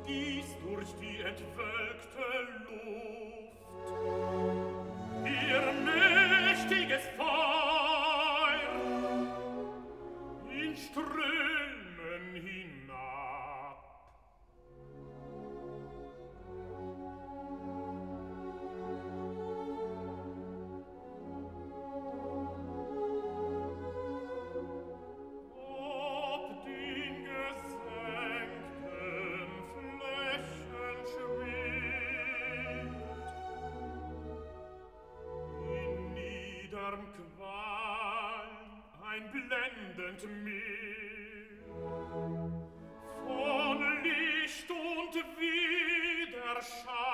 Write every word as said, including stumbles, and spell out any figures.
stieß durch die entwölkte Luft ihr mächtiges Feuer in Strömen hinab. Ob den gesenkten Flächen schwingt, in niederm Qualm ein blendend Meer von Licht und Widerschein.